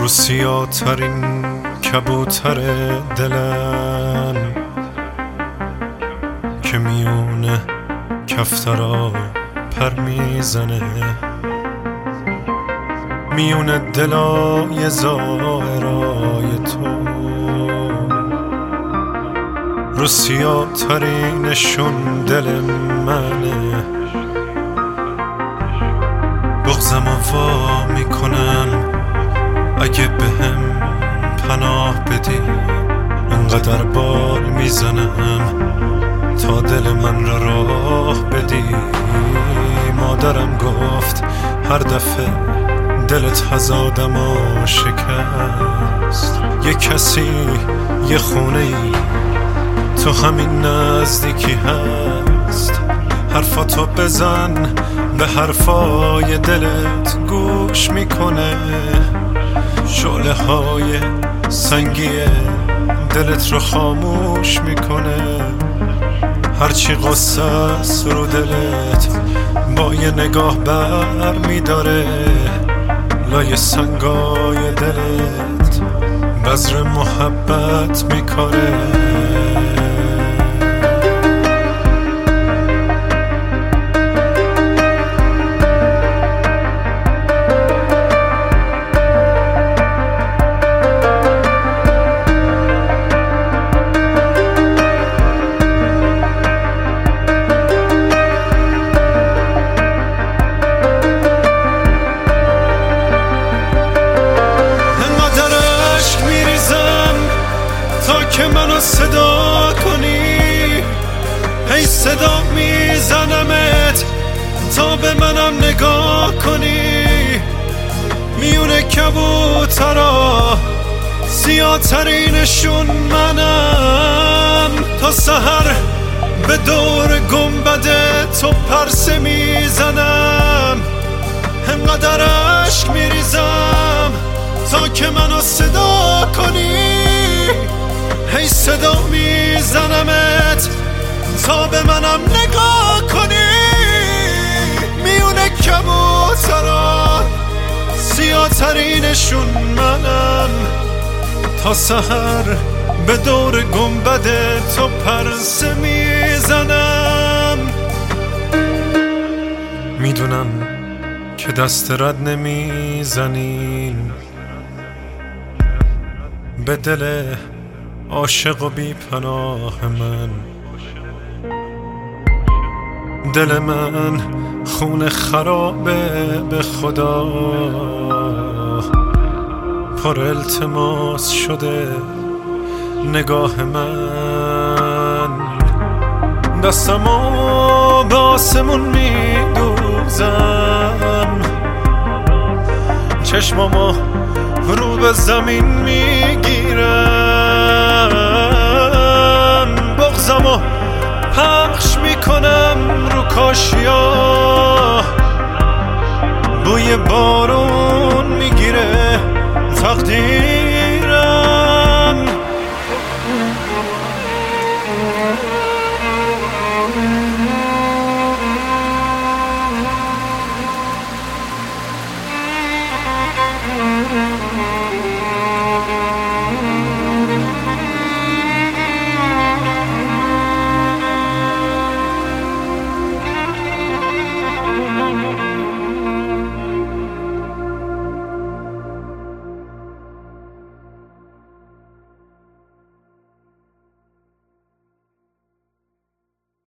رو سیاه‌ترین کبوتر دلم که میونه کفترا پر میزنه، میونه دلای زائرای تو، رو سیاه‌ترینشون دل منه. بغضمو وا میکنم اگه بهم پناه بدی، انقدر بال میزنم تا دل من را راه بدی. مادرم گفت هر دفعه دلت از آدما شکست، یه کسی یه خونه ای تو همین نزدیکی هست. حرفاتو بزن، به حرفای دلت گوش میکنه، شعله های سنگی دلت رو خاموش میکنه. هرچی قصه است رو دلت با یه نگاه بر میداره، لای سنگای دلت بذر محبت میکاره. که منو صدا کنی، هی صدا میزنمت تا به منم نگاه کنی. میونه کبوترا سیاه‌ترینشون منم، تا سحر به دور گنبد تو پرسه میزنم. انقدر عشق میریزم تا که منو صدا کنی، هی صدا میزنمت تا به منم نگاه کنی. میونه کبوترا سیاه‌ترینشون منم، تا سحر به دور گنبد تو پرسه میزنم. میدونم که دست رد نمیزنین به دل عاشق و بی پناه من. دل من خون خرابه به خدا، پر التماس شده نگاه من. دستمو به آسمون میدوزم، چشمامو رو به زمین میگیرم. بغضمو پخش میکنم رو کاشیا،